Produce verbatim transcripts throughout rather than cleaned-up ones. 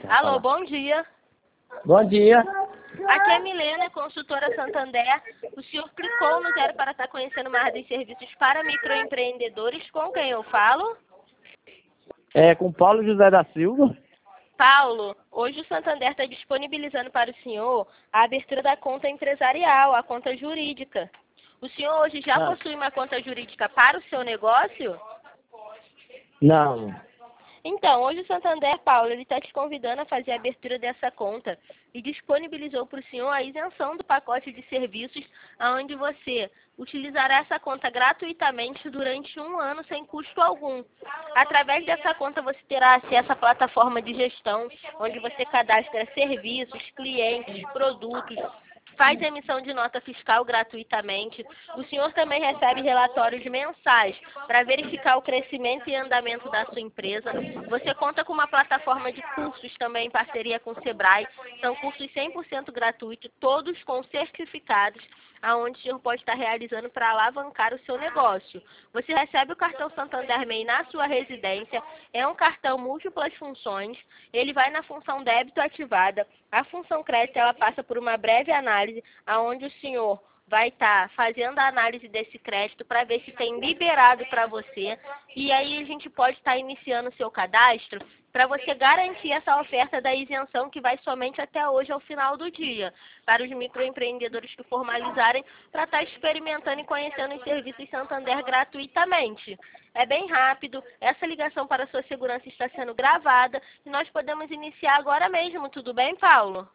Alô, bom dia. Bom dia. Aqui é a Milena, consultora Santander. O senhor clicou no zero para estar conhecendo mais dos serviços para microempreendedores. Com quem eu falo? É com Paulo José da Silva. Paulo, hoje o Santander está disponibilizando para o senhor a abertura da conta empresarial, a conta jurídica. O senhor hoje já Ah. possui uma conta jurídica para o seu negócio? Não. Então, hoje o Santander, Paulo, ele está te convidando a fazer a abertura dessa conta e disponibilizou para o senhor a isenção do pacote de serviços, onde você utilizará essa conta gratuitamente durante um ano sem custo algum. Através dessa conta você terá acesso à plataforma de gestão, onde você cadastra serviços, clientes, produtos, faz emissão de nota fiscal gratuitamente. O senhor também recebe relatórios mensais para verificar o crescimento e andamento da sua empresa. Você conta com uma plataforma de cursos também em parceria com o Sebrae. São cursos cem por cento gratuitos, todos com certificados, aonde o senhor pode estar realizando para alavancar o seu negócio. Você recebe o cartão Santander M E I na sua residência. É um cartão múltiplas funções. Ele vai na função débito ativada. A função crédito ela passa por uma breve análise, aonde o senhor vai estar fazendo a análise desse crédito para ver se tem liberado para você. E aí a gente pode estar iniciando o seu cadastro para você garantir essa oferta da isenção que vai somente até hoje ao final do dia, para os microempreendedores que formalizarem, para estar experimentando e conhecendo os serviços Santander gratuitamente. É bem rápido, essa ligação para a sua segurança está sendo gravada e nós podemos iniciar agora mesmo, tudo bem, Paulo?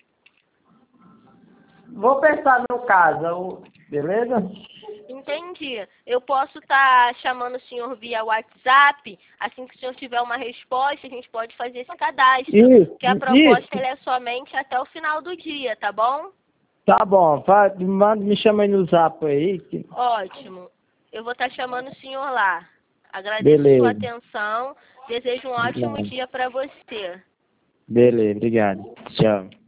Vou pensar no caso, beleza? Entendi. Eu posso estar chamando o senhor via WhatsApp, assim que o senhor tiver uma resposta, a gente pode fazer esse cadastro. Isso, que a proposta isso. ela é somente até o final do dia, tá bom? Tá bom, fa- manda, me chama aí no zap aí. que- Ótimo. Eu vou estar chamando o senhor lá. Agradeço Beleza. sua atenção. Desejo um ótimo Obrigado. dia para você. Beleza, obrigado. Tchau.